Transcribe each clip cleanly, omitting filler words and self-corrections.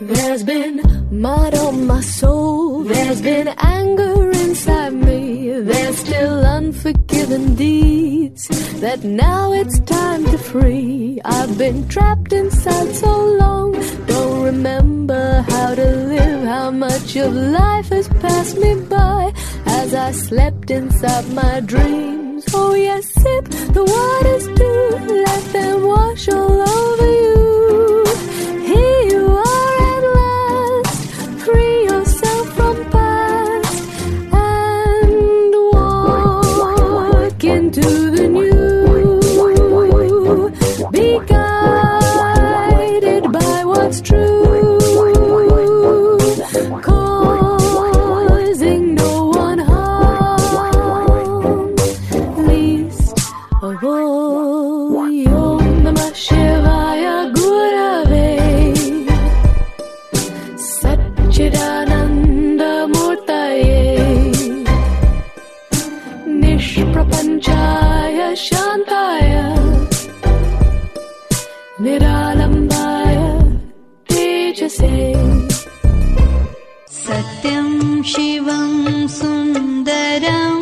There's been mud on my soul, there's been anger inside me, there's still unforgiven deeds that now it's time to free. I've been trapped inside so long, don't remember how to live, how much of life has passed me by as I slept inside my dreams. Oh yes, sip the waters too, let them wash all over you. Here you are at last, free yourself from past and walk into the new. Be guided by what's true, causing no one harm, least of all. Om Namah Shivaya Gurave Satchidananda Murtaye Nishprapanchaya Shantaya Niralambaya Tejase. Satyam Shivam Sundaram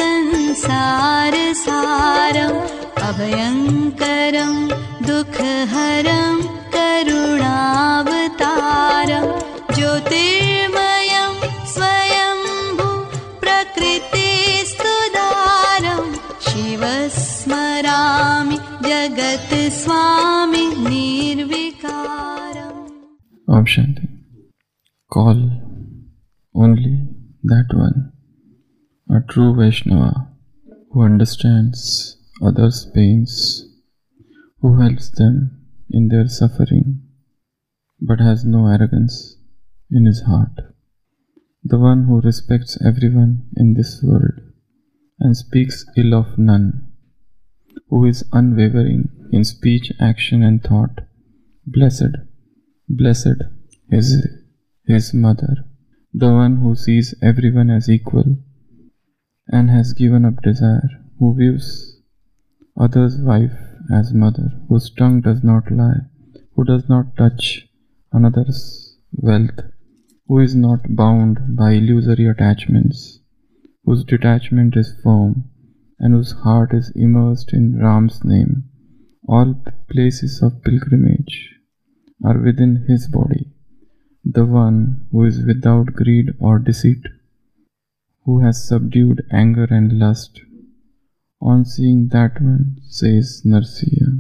Sansarasaram Abhayankaram Dukhaharam Karunavataram Jyotirmayam Swayambhu Prakritistudaram Shivasmarami Jagat Swami Nirvikaram. Om Shanti. Call only that one, a true Vaishnava, who understands others' pains, who helps them in their suffering, but has no arrogance in his heart. The one who respects everyone in this world and speaks ill of none, who is unwavering in speech, action and thought. Blessed, blessed is his mother, the one who sees everyone as equal and has given up desire, who views others' wife as mother, whose tongue does not lie, who does not touch another's wealth, who is not bound by illusory attachments, whose detachment is firm and whose heart is immersed in Ram's name. All places of pilgrimage are within his body. The one who is without greed or deceit, who has subdued anger and lust, on seeing that one, says Narsiya,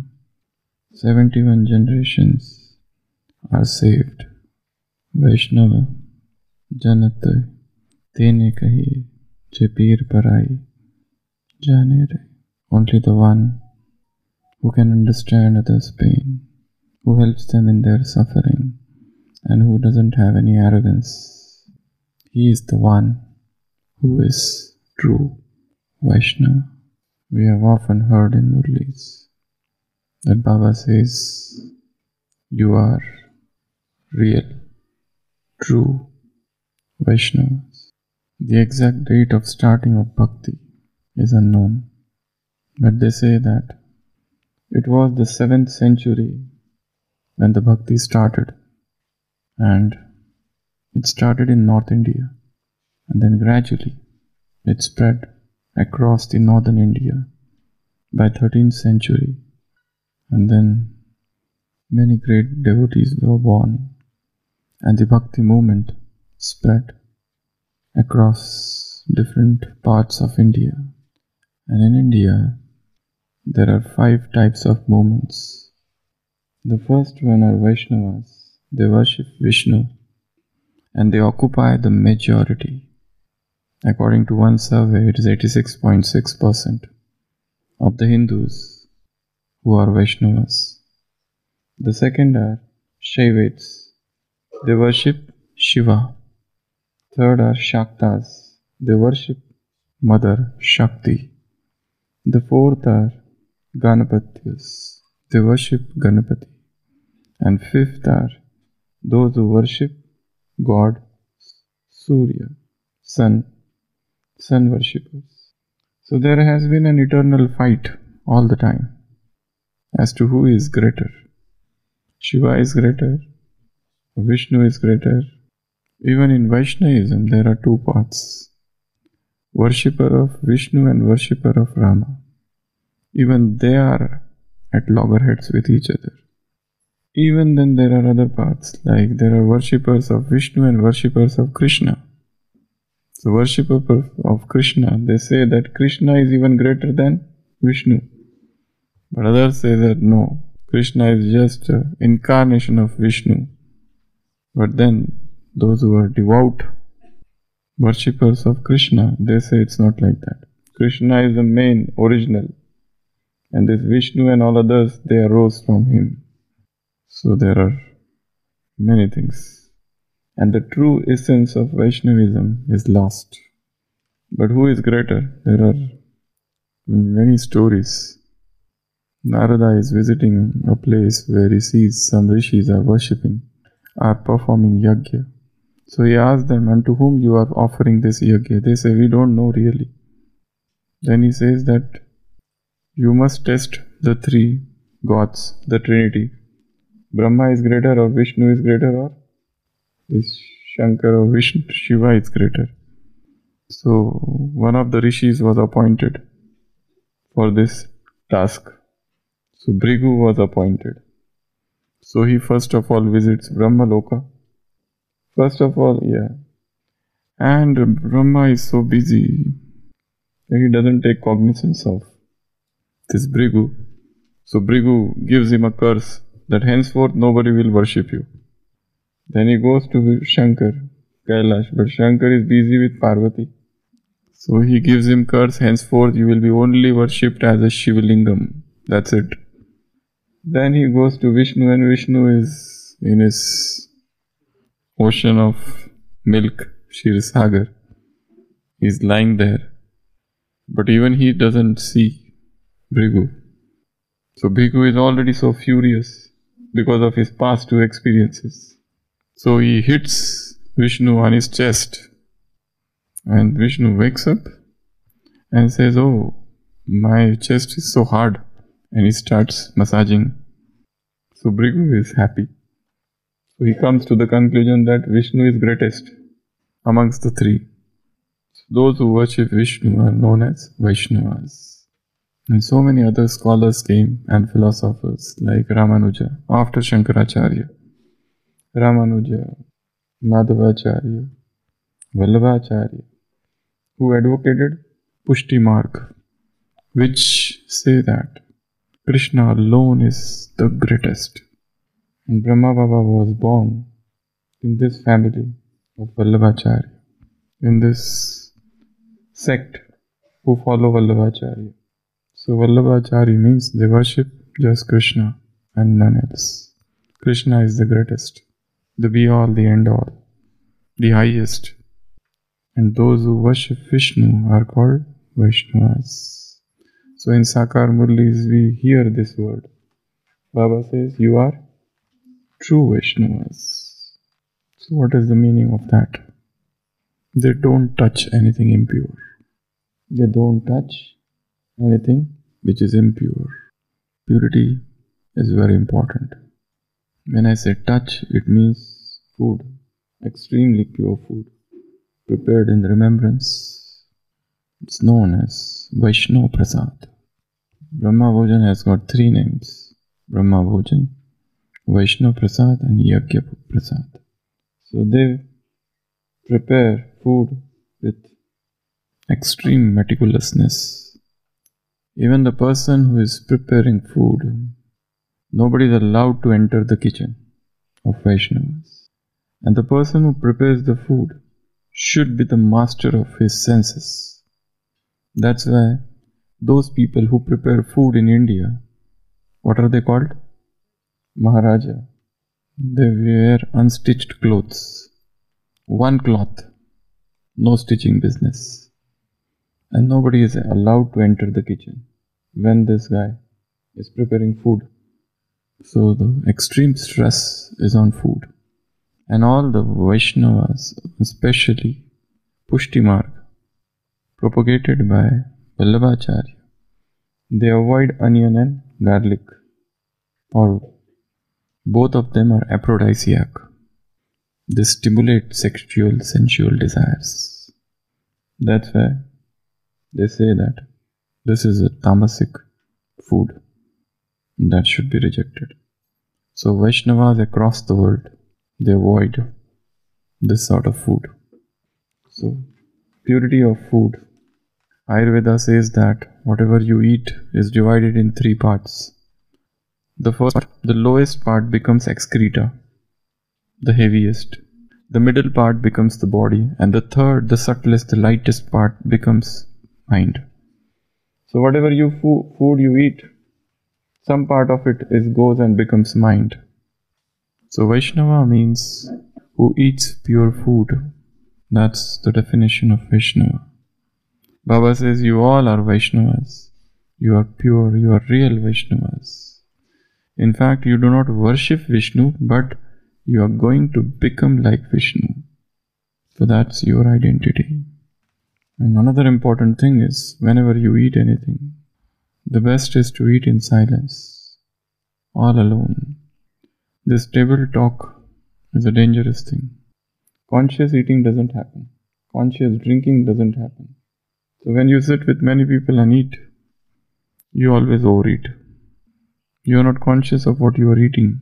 71 generations are saved. Vaishnava Janat Tene Kahi Chepir Parai Jane Re. Only the one who can understand others' pain, who helps them in their suffering, and who doesn't have any arrogance. He is the one who is true Vaishnava. We have often heard in Murlis that Baba says, you are real, true Vaishnavas. The exact date of starting of Bhakti is unknown, but they say that it was the 7th century when the Bhakti started, and it started in North India, and then gradually it spread across the northern India by 13th century, and then many great devotees were born, and the Bhakti movement spread across different parts of India. And in India, there are 5 types of movements. The first one are Vaishnavas. They worship Vishnu, and they occupy the majority. According to one survey, it is 86.6% of the Hindus who are Vaishnavas. The second are Shaivets. They worship Shiva. Third are Shaktas. They worship Mother Shakti. The fourth are Ganapatyas. They worship Ganapati. And fifth are those who worship God Surya, sun worshippers. So there has been an eternal fight all the time as to who is greater. Shiva is greater Vishnu is greater. Even in Vaishnavism, there are two paths. Worshipper of Vishnu and worshipper of Rama. Even they are at loggerheads with each other. Even then there are other paths, like there are worshippers of Vishnu and worshippers of Krishna. So worshipper of Krishna, they say that Krishna is even greater than Vishnu. But others say that no, Krishna is just an incarnation of Vishnu. But then those who are devout worshippers of Krishna, they say it's not like that. Krishna is the main, original. And this Vishnu and all others, they arose from him. So there are many things. And the true essence of Vaishnavism is lost. But who is greater? There are many stories. Narada is visiting a place where he sees some rishis are performing yajna. So he asks them, unto whom you are offering this yajna? They say, we don't know really. Then he says that you must test the three gods, the Trinity. Brahma is greater or Vishnu is greater or this Shankar or Vishnu, Shiva is greater. So one of the rishis was appointed for this task. So Bhrigu was appointed. So he first of all visits Brahma Loka. First of all, and Brahma is so busy that he doesn't take cognizance of this Bhrigu. So Bhrigu gives him a curse that henceforth nobody will worship you. Then he goes to Shankar, Kailash, but Shankar is busy with Parvati. So he gives him curse, henceforth you will be only worshipped as a Shivalingam. That's it. Then he goes to Vishnu, and Vishnu is in his ocean of milk, Kshirosagar. He's lying there. But even he doesn't see Bhrigu. So Bhrigu is already so furious because of his past two experiences. So he hits Vishnu on his chest. And Vishnu wakes up and says, oh, my chest is so hard. And he starts massaging. So Bhrigu is happy. So he comes to the conclusion that Vishnu is greatest amongst the three. So those who worship Vishnu are known as Vaishnavas. And so many other scholars came and philosophers like Ramanuja after Shankaracharya, Ramanuja, Madhavacharya, Vallabhacharya, who advocated Pushti Marg, which say that Krishna alone is the greatest. And Brahma Baba was born in this family of Vallabhacharya, in this sect who follow Vallabhacharya. So Vallabhacharya means they worship just Krishna and none else. Krishna is the greatest, the be-all, the end-all, the highest. And those who worship Vishnu are called Vaishnavas. So in Sakar Murlis we hear this word. Baba says, you are true Vaishnavas. So what is the meaning of that? They don't touch anything impure. They don't touch anything which is impure. Purity is very important. When I say touch, it means food, extremely pure food, prepared in remembrance. It's known as Vaishnava Prasad. Brahma Bhojan has got three names: Brahma Bhojan, Vaishnava Prasad and Yajna Prasad. So they prepare food with extreme meticulousness. Even the person who is preparing food, nobody is allowed to enter the kitchen of Vaishnavas. And the person who prepares the food should be the master of his senses. That's why those people who prepare food in India, what are they called? Maharaja. They wear unstitched clothes. One cloth. No stitching business. And nobody is allowed to enter the kitchen when this guy is preparing food. So the extreme stress is on food. And all the Vaishnavas, especially Pushti Marg, propagated by Vallabhacharya, they avoid onion and garlic, or both of them are aphrodisiac. They stimulate sexual, sensual desires. That's why they say that this is a tamasic food that should be rejected. So Vaishnavas across the world, they avoid this sort of food. So purity of food. Ayurveda says that whatever you eat is divided in 3 parts. The first part, the lowest part, becomes excreta, the heaviest. The middle part becomes the body, and the third, the subtlest, the lightest part becomes mind. So whatever food you eat, some part of it goes and becomes mind. So Vaishnava means who eats pure food. That's the definition of Vaishnava. Baba says you all are Vaishnavas. You are pure, you are real Vaishnavas. In fact, you do not worship Vishnu, but you are going to become like Vishnu. So that's your identity. And another important thing is, whenever you eat anything, the best is to eat in silence, all alone. This table talk is a dangerous thing. Conscious eating doesn't happen. Conscious drinking doesn't happen. So when you sit with many people and eat, you always overeat. You are not conscious of what you are eating.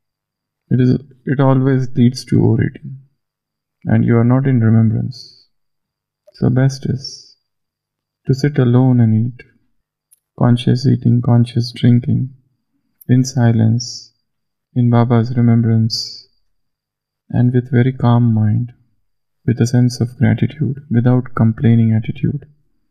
It always leads to overeating. And you are not in remembrance. So best is to sit alone and eat. Conscious eating, conscious drinking, in silence, in Baba's remembrance, and with very calm mind, with a sense of gratitude, without complaining attitude.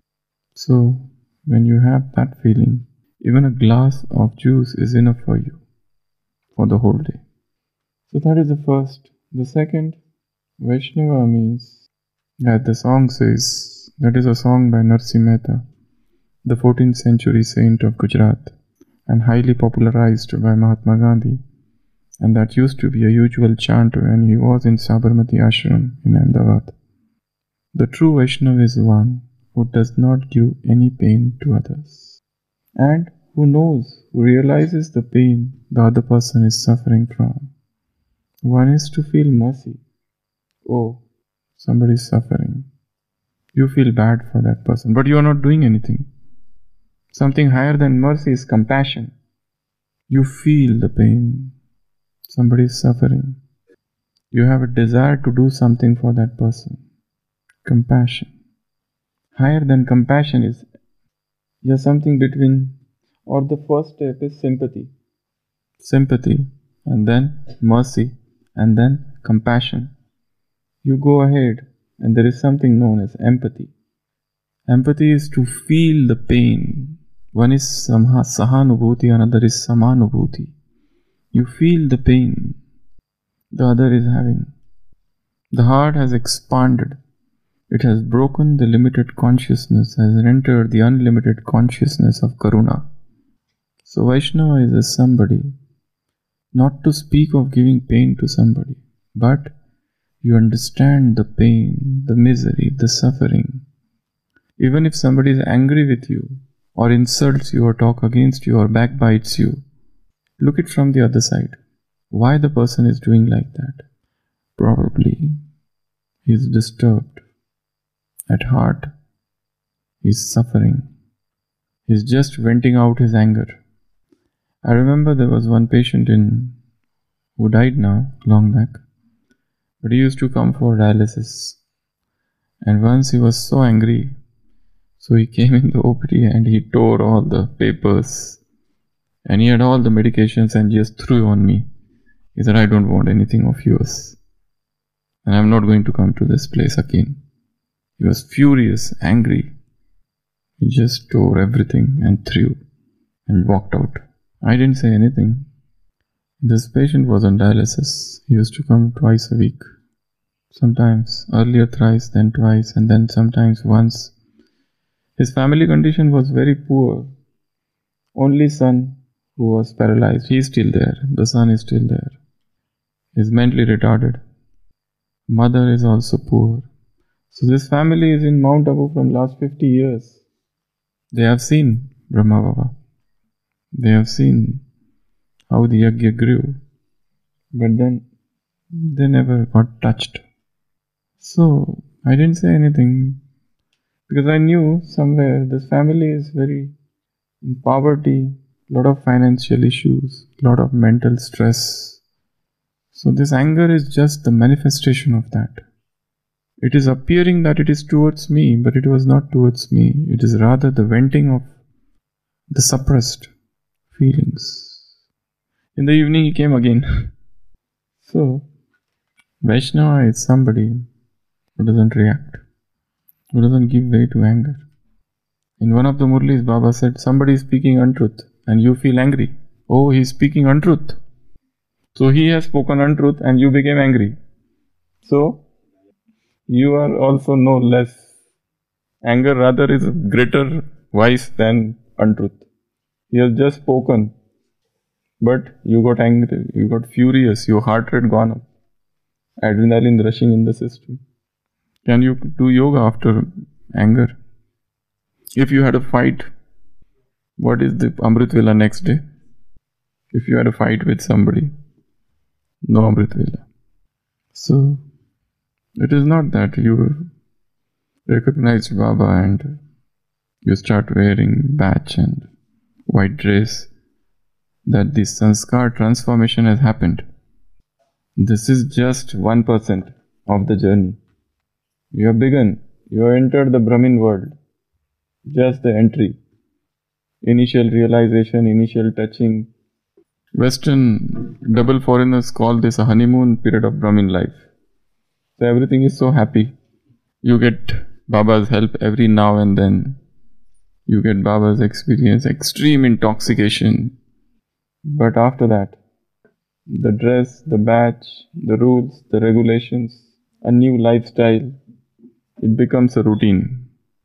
So, when you have that feeling, even a glass of juice is enough for you for the whole day. So that is the first. The second, Vaishnava means, as the song says, that is a song by Narsi Mehta, the 14th century saint of Gujarat, and highly popularized by Mahatma Gandhi, and that used to be a usual chant when he was in Sabarmati Ashram in Ahmedabad. The true Vaishnava is one who does not give any pain to others, and who realizes the pain the other person is suffering from. One is to feel mercy. Oh, somebody is suffering. You feel bad for that person, but you are not doing anything. Something higher than mercy is compassion. You feel the pain. Somebody is suffering. You have a desire to do something for that person. Compassion. Higher than compassion is something between, or the first step is sympathy. Sympathy, and then mercy, and then compassion. You go ahead, and there is something known as empathy. Empathy is to feel the pain. One is sahanubhuti, another is samanubhuti. You feel the pain the other is having. The heart has expanded. It has broken the limited consciousness, has entered the unlimited consciousness of Karuna. So Vaishnava is a somebody, not to speak of giving pain to somebody, but you understand the pain, the misery, the suffering. Even if somebody is angry with you, or insults you, or talk against you, or backbites you, look it from the other side. Why the person is doing like that? Probably he is disturbed. At heart, he is suffering. He is just venting out his anger. I remember there was one patient who died now, long back, but he used to come for dialysis. And once he was so angry, so he came in the OPD and he tore all the papers. And he had all the medications and just threw on me. He said, I don't want anything of yours. And I'm not going to come to this place again. He was furious, angry. He just tore everything and threw and walked out. I didn't say anything. This patient was on dialysis. He used to come twice a week. Sometimes earlier thrice, then twice, and then sometimes once. His family condition was very poor. Only son who was paralyzed, he is still there. The son is still there. He is mentally retarded. Mother is also poor. So this family is in Mount Abu from last 50 years. They have seen Brahma Baba. They have seen how the yajna grew. But then They never got touched. So I didn't say anything because I knew somewhere this family is very in poverty, lot of financial issues, lot of mental stress. So this anger is just the manifestation of that. It is appearing that it is towards me, but it was not towards me. It is rather the venting of the suppressed feelings. In the evening he came again. So Vaishnava is somebody who doesn't react, who doesn't give way to anger. In one of the Murlis, Baba said, somebody is speaking untruth and you feel angry. Oh, he is speaking untruth. So he has spoken untruth and you became angry. So you are also no less. Anger rather is a greater vice than untruth. He has just spoken, but you got angry, you got furious, your heart rate gone up, adrenaline rushing in the system. Can you do yoga after anger? If you had a fight, what is the Amrit Vela next day? If you had a fight with somebody, no Amrit Vela. So, it is not that you recognize Baba and you start wearing badge and white dress, that this sanskar transformation has happened. This is just 1% of the journey. You have begun, you have entered the Brahmin world. Just the entry, initial realization, initial touching. Western double foreigners call this a honeymoon period of Brahmin life. So everything is so happy. You get Baba's help every now and then. You get Baba's experience, extreme intoxication. But after that, the dress, the badge, the rules, the regulations, a new lifestyle, it becomes a routine.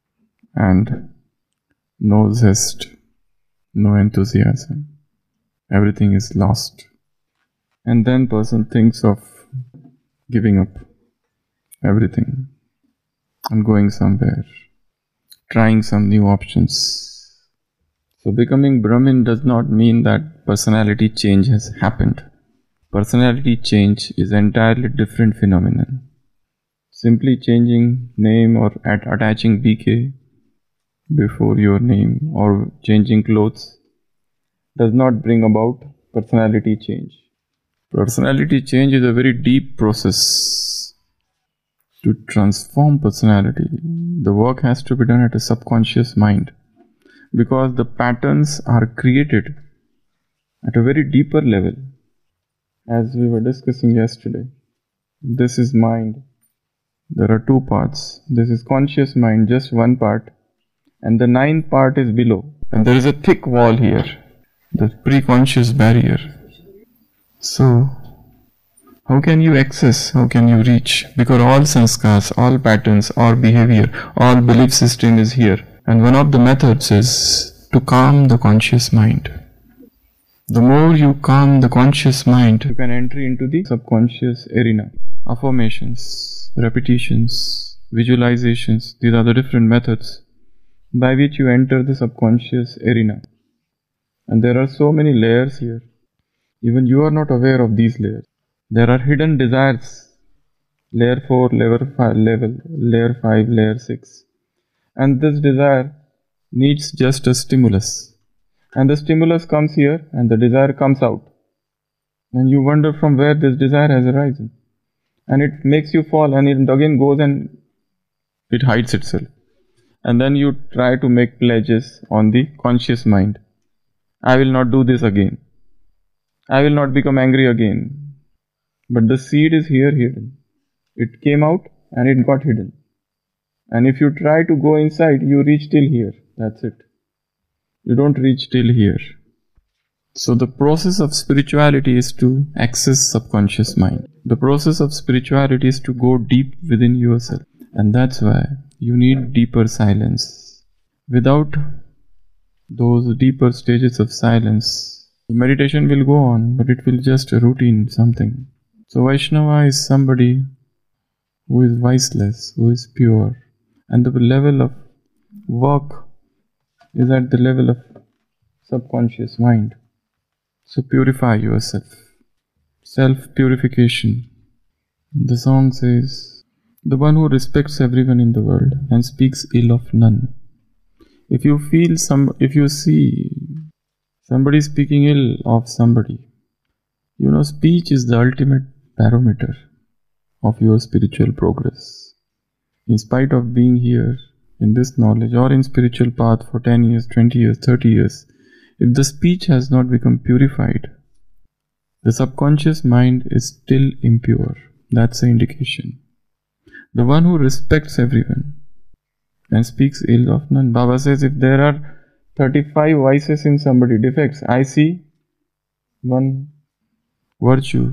And no zest, no enthusiasm. Everything is lost. And then person thinks of giving up everything and going somewhere, trying some new options. So becoming Brahmin does not mean that personality change has happened. Personality change is entirely different phenomenon. Simply changing name or attaching BK before your name or changing clothes does not bring about personality change. Personality change is a very deep process. To transform personality, the work has to be done at a subconscious mind because the patterns are created at a very deeper level. As we were discussing yesterday, this is mind. There are two parts. This is conscious mind, just one part. And the ninth part is below. And there is a thick wall here, the preconscious barrier. So, how can you access, how can you reach? Because all sanskars, all patterns, all behavior, all belief system is here. And one of the methods is to calm the conscious mind. The more you calm the conscious mind, you can enter into the subconscious arena. Affirmations, repetitions, visualizations, these are the different methods by which you enter the subconscious arena. And there are so many layers here. Even you are not aware of these layers. There are hidden desires. Layer 4, layer 5, layer 5, layer 6. And this desire needs just a stimulus. And the stimulus comes here and the desire comes out. And you wonder from where this desire has arisen. And it makes you fall and it again goes and it hides itself. And then you try to make pledges on the conscious mind. I will not do this again. I will not become angry again. But the seed is here hidden. It came out and it got hidden. And if you try to go inside, you reach till here. That's it. You don't reach till here. So the process of spirituality is to access subconscious mind. The process of spirituality is to go deep within yourself. And that's why you need deeper silence. Without those deeper stages of silence, meditation will go on, but it will just a routine, something. So Vaishnava is somebody who is viceless, who is pure. And the level of work is at the level of subconscious mind. So purify yourself. Self-purification The song says, the one who respects everyone in the world and speaks ill of none. If you see somebody speaking ill of somebody, speech is the ultimate barometer of your spiritual progress. In spite of being here in this knowledge or in spiritual path for 10 years, 20 years, 30 years, if the speech has not become purified, the subconscious mind is still impure. That's the indication. The one who respects everyone and speaks ill of none. Baba says, if there are 35 vices in somebody, defects, I see one virtue.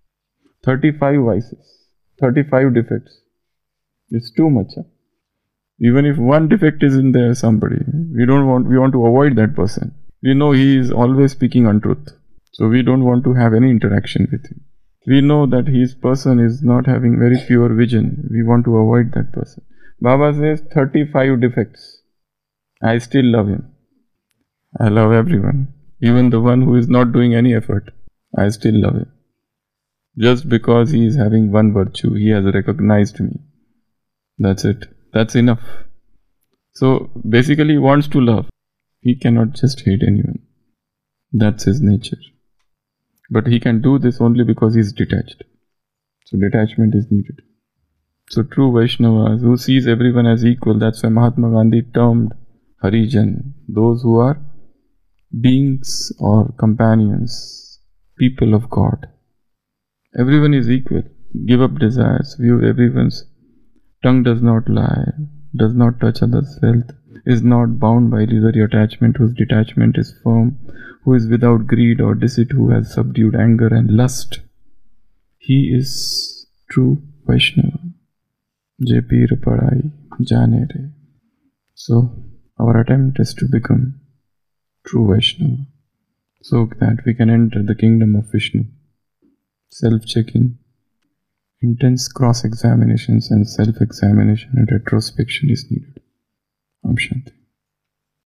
35 vices, 35 defects. It's too much. Huh? Even if one defect is in there, somebody, we want to avoid that person. We know he is always speaking untruth. So we don't want to have any interaction with him. We know that his person is not having very pure vision. We want to avoid that person. Baba says 35 defects. I still love him. I love everyone. Even the one who is not doing any effort. I still love him. Just because he is having one virtue, he has recognized me. That's it. That's enough. So basically he wants to love. He cannot just hate anyone. That's his nature. But he can do this only because he is detached. So detachment is needed. So true Vaishnavas who sees everyone as equal, that's why Mahatma Gandhi termed Harijan, those who are beings or companions, people of God. Everyone is equal. Give up desires, view everyone's tongue does not lie, does not touch others' wealth, is not bound by illusory attachment, whose detachment is firm, who is without greed or deceit, who has subdued anger and lust. He is true Vaishnava. Je Peer Padhai Jane Re. So, our attempt is to become true Vaishnava, so that we can enter the kingdom of Vishnu. Self-checking, intense cross-examinations and self-examination and retrospection is needed. Om Shanti.